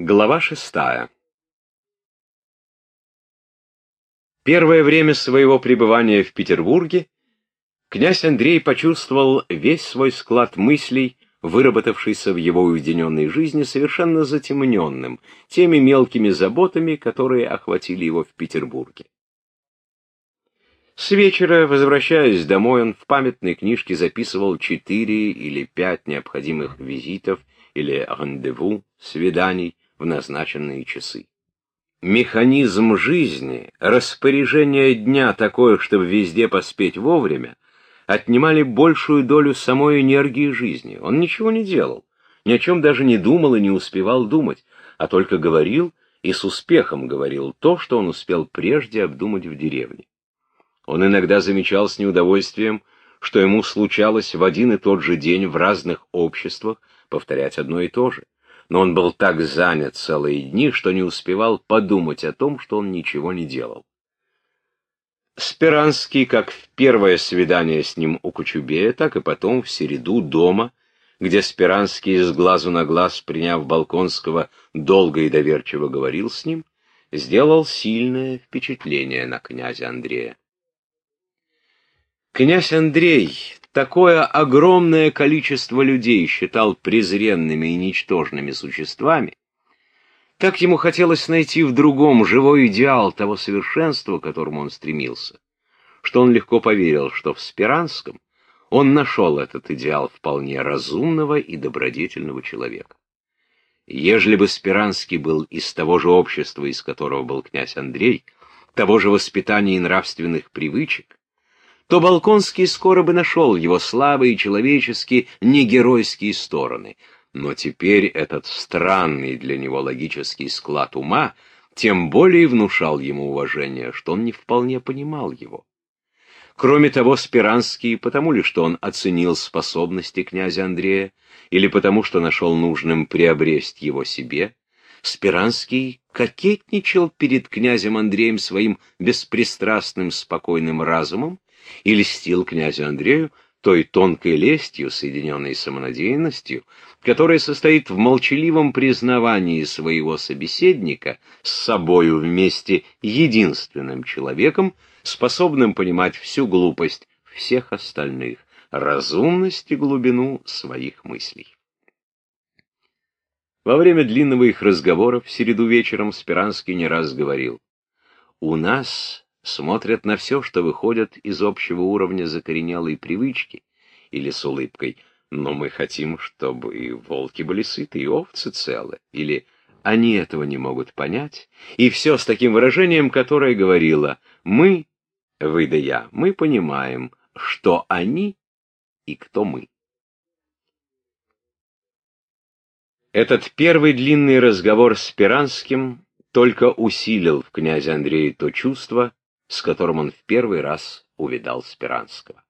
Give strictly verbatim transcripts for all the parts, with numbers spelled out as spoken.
Глава шестая. Первое время своего пребывания в Петербурге князь Андрей почувствовал весь свой склад мыслей, выработавшийся в его уединенной жизни, совершенно затемненным теми мелкими заботами, которые охватили его в Петербурге. С вечера, возвращаясь домой, он в памятной книжке записывал четыре или пять необходимых визитов или рандеву, свиданий, в назначенные часы. Механизм жизни, распоряжение дня такое, чтобы везде поспеть вовремя, отнимали большую долю самой энергии жизни. Он ничего не делал, ни о чем даже не думал и не успевал думать, а только говорил и с успехом говорил то, что он успел прежде обдумать в деревне. Он иногда замечал с неудовольствием, что ему случалось в один и тот же день в разных обществах повторять одно и то же. Но он был так занят целые дни, что не успевал подумать о том, что он ничего не делал. Спиранский, как в первое свидание с ним у Кочубея, так и потом в середу дома, где Спиранский с глазу на глаз, приняв Болконского, долго и доверчиво говорил с ним, сделал сильное впечатление на князя Андрея. Князь Андрей такое огромное количество людей считал презренными и ничтожными существами, так ему хотелось найти в другом живой идеал того совершенства, к которому он стремился, что он легко поверил, что в Спиранском он нашел этот идеал вполне разумного и добродетельного человека. Ежели бы Спиранский был из того же общества, из которого был князь Андрей, того же воспитания и нравственных привычек, то Болконский скоро бы нашел его слабые, человеческие, негеройские стороны. Но теперь этот странный для него логический склад ума тем более внушал ему уважение, что он не вполне понимал его. Кроме того, Спиранский, потому ли, что он оценил способности князя Андрея, или потому, что нашел нужным приобресть его себе, Спиранский кокетничал перед князем Андреем своим беспристрастным спокойным разумом и льстил князю Андрею той тонкой лестью, соединенной самонадеянностью, которая состоит в молчаливом признавании своего собеседника с собою вместе единственным человеком, способным понимать всю глупость всех остальных, разумность и глубину своих мыслей. Во время длинного их разговора в середу вечером Спиранский не раз говорил: «У нас смотрят на все, что выходит из общего уровня закоренелой привычки», или с улыбкой: «но мы хотим, чтобы и волки были сыты, и овцы целы», или «они этого не могут понять», и все с таким выражением, которое говорило: «мы, вы да я, мы понимаем, что они и кто мы». Этот первый длинный разговор с Спиранским только усилил в князе Андрея то чувство, с которым он в первый раз увидал Спиранского.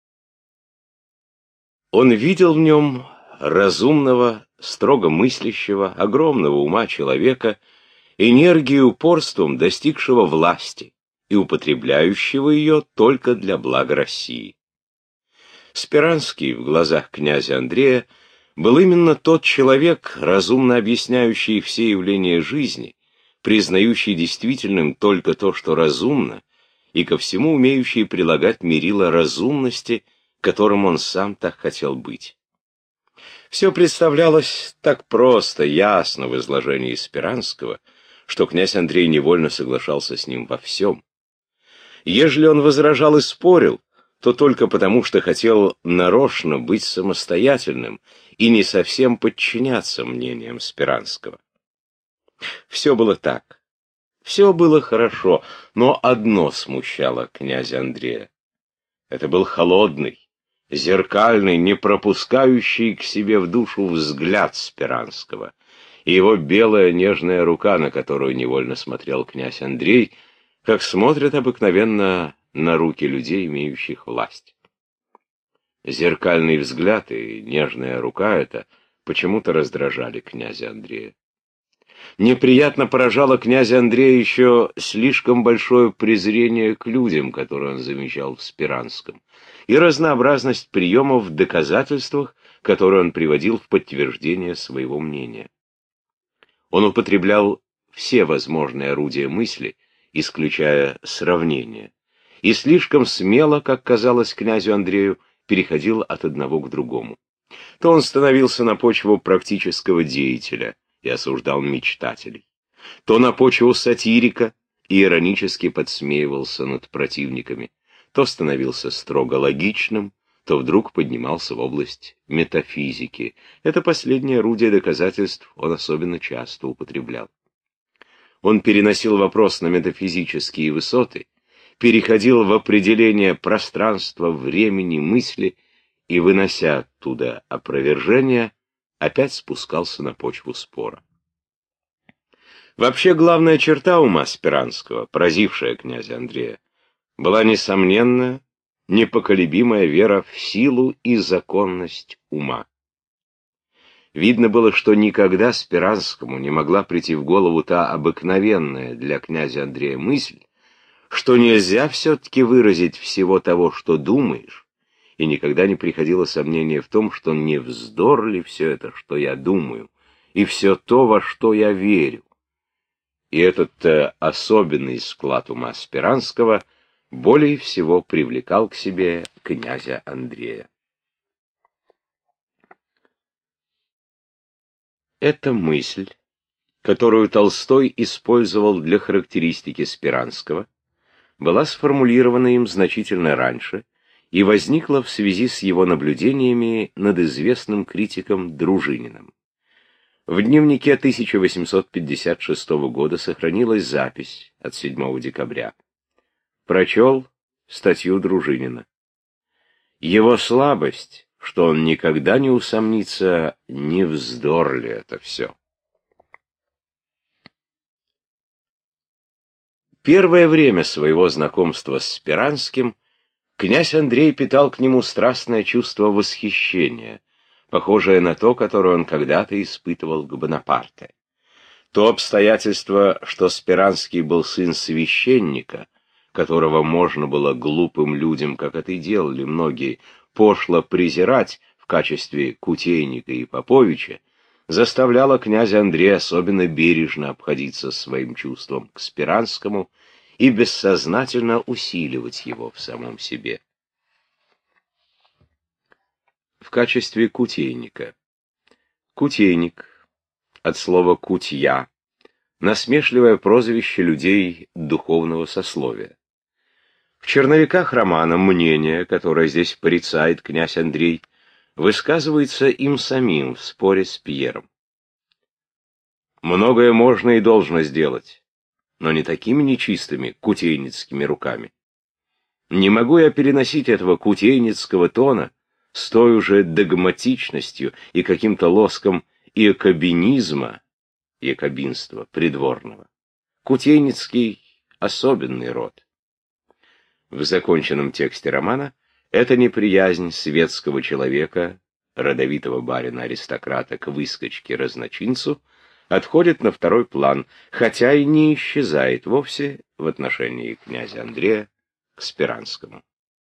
Он видел в нем разумного, строго мыслящего, огромного ума человека, энергией и упорством достигшего власти и употребляющего ее только для блага России. Спиранский в глазах князя Андрея был именно тот человек, разумно объясняющий все явления жизни, признающий действительным только то, что разумно, и ко всему умеющий прилагать мерило разумности, которым он сам так хотел быть. Все представлялось так просто, ясно в изложении Спиранского, что князь Андрей невольно соглашался с ним во всем. Ежели он возражал и спорил, то только потому, что хотел нарочно быть самостоятельным и не совсем подчиняться мнениям Спиранского. Все было так. Все было хорошо, но одно смущало князя Андрея. Это был холодный, зеркальный, не пропускающий к себе в душу взгляд Спиранского, и его белая нежная рука, на которую невольно смотрел князь Андрей, как смотрят обыкновенно на руки людей, имеющих власть. Зеркальный взгляд и нежная рука эта почему-то раздражали князя Андрея. Неприятно поражало князя Андрея еще слишком большое презрение к людям, которое он замечал в Спиранском, и разнообразность приемов в доказательствах, которые он приводил в подтверждение своего мнения. Он употреблял все возможные орудия мысли, исключая сравнение, и слишком смело, как казалось князю Андрею, переходил от одного к другому. То он становился на почву практического деятеля и осуждал мечтателей, то на почву сатирика и иронически подсмеивался над противниками, то становился строго логичным, то вдруг поднимался в область метафизики. Это последнее орудие доказательств он особенно часто употреблял. Он переносил вопрос на метафизические высоты, переходил в определение пространства, времени, мысли и, вынося оттуда опровержение, опять спускался на почву спора. Вообще, главная черта ума Спиранского, поразившая князя Андрея, была несомненная, непоколебимая вера в силу и законность ума. Видно было, что никогда Спиранскому не могла прийти в голову та обыкновенная для князя Андрея мысль, что нельзя все-таки выразить всего того, что думаешь, и никогда не приходило сомнение в том, что не вздор ли все это, что я думаю, и все то, во что я верю. И этот э, особенный склад ума Спиранского более всего привлекал к себе князя Андрея. Эта мысль, которую Толстой использовал для характеристики Спиранского, была сформулирована им значительно раньше и возникла в связи с его наблюдениями над известным критиком Дружининым. В дневнике тысяча восемьсот пятьдесят шестого года сохранилась запись от седьмого декабря. Прочел статью Дружинина. Его слабость, что он никогда не усомнится, не вздор ли это все. Первое время своего знакомства с Спиранским князь Андрей питал к нему страстное чувство восхищения, похожее на то, которое он когда-то испытывал к Бонапарте. То обстоятельство, что Спиранский был сын священника, которого можно было глупым людям, как это и делали многие, пошло презирать в качестве Кутейника и Поповича, заставляло князя Андрея особенно бережно обходиться своим чувством к Спиранскому и бессознательно усиливать его в самом себе. В качестве кутейника. Кутейник, от слова «кутья», насмешливое прозвище людей духовного сословия. В черновиках романа мнение, которое здесь порицает князь Андрей, высказывается им самим в споре с Пьером. Многое можно и должно сделать, но не такими нечистыми кутейницкими руками. Не могу я переносить этого кутейницкого тона с той уже догматичностью и каким-то лоском иакобинизма, якобинства придворного. Кутейницкий — особенный род. В законченном тексте романа эта неприязнь светского человека, родовитого барина-аристократа к выскочке-разночинцу, отходит на второй план, хотя и не исчезает вовсе в отношении князя Андрея к Спиранскому.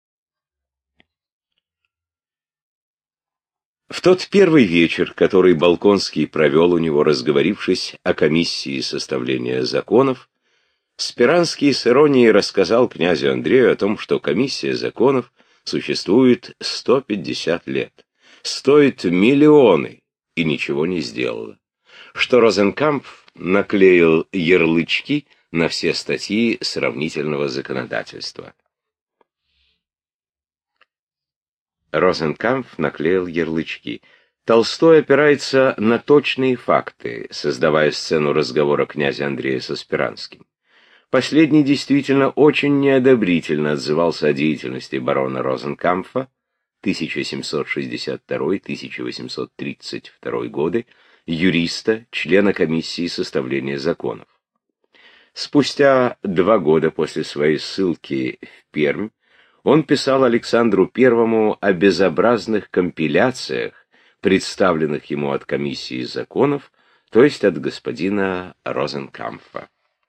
В тот первый вечер, который Болконский провел у него, разговорившись о комиссии составления законов, Спиранский с иронией рассказал князю Андрею о том, что комиссия законов существует сто пятьдесят лет, стоит миллионы и ничего не сделала, что Розенкампф наклеил ярлычки на все статьи сравнительного законодательства. Розенкампф наклеил ярлычки. Толстой опирается на точные факты, создавая сцену разговора князя Андрея со Спиранским. Последний действительно очень неодобрительно отзывался о деятельности барона Розенкампфа тысяча семьсот шестьдесят второй — тысяча восемьсот тридцать второй годы, юриста, члена комиссии составления законов. Спустя два года после своей ссылки в Пермь он писал Александру Первому о безобразных компиляциях, представленных ему от комиссии законов, то есть от господина Розенкампфа.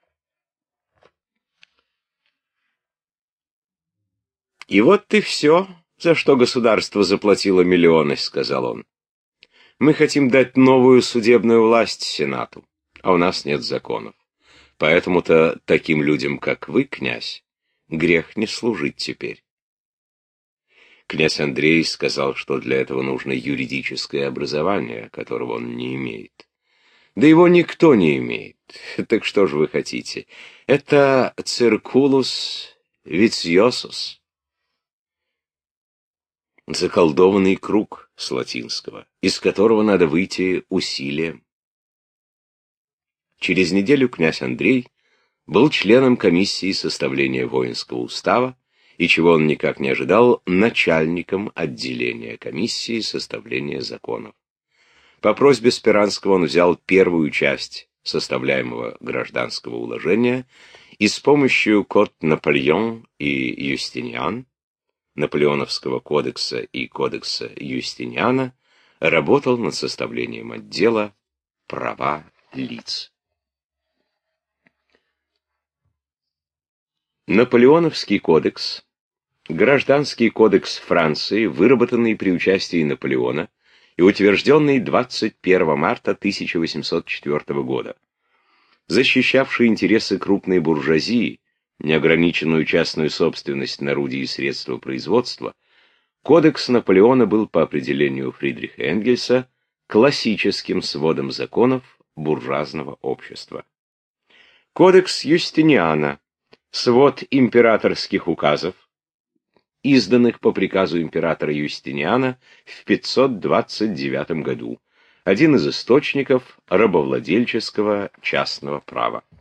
«И вот ты все, за что государство заплатило миллионы», — сказал он. «Мы хотим дать новую судебную власть Сенату. а у нас нет законов. Поэтому-то таким людям, как вы, князь, грех не служить теперь. Князь Андрей сказал, что для этого нужно юридическое образование, которого он не имеет. Да его никто не имеет. Так что же вы хотите? Это циркулус вициосус. Заколдованный круг с латинского, из которого надо выйти усилием. Через неделю князь Андрей был членом комиссии составления воинского устава, и, чего он никак не ожидал, начальником отделения комиссии составления законов. По просьбе Спиранского он взял первую часть составляемого гражданского уложения и с помощью код Наполеон и Юстиниан, Наполеоновского кодекса и кодекса Юстиниана, работал над составлением отдела «Права лиц». Наполеоновский кодекс, гражданский кодекс Франции, выработанный при участии Наполеона и утвержденный двадцать первого марта тысяча восемьсот четвёртого года, защищавший интересы крупной буржуазии, неограниченную частную собственность на орудия и средства производства, кодекс Наполеона был по определению Фридриха Энгельса классическим сводом законов буржуазного общества. Кодекс Юстиниана — свод императорских указов, изданных по приказу императора Юстиниана в пятьсот двадцать девятом году, один из источников рабовладельческого частного права.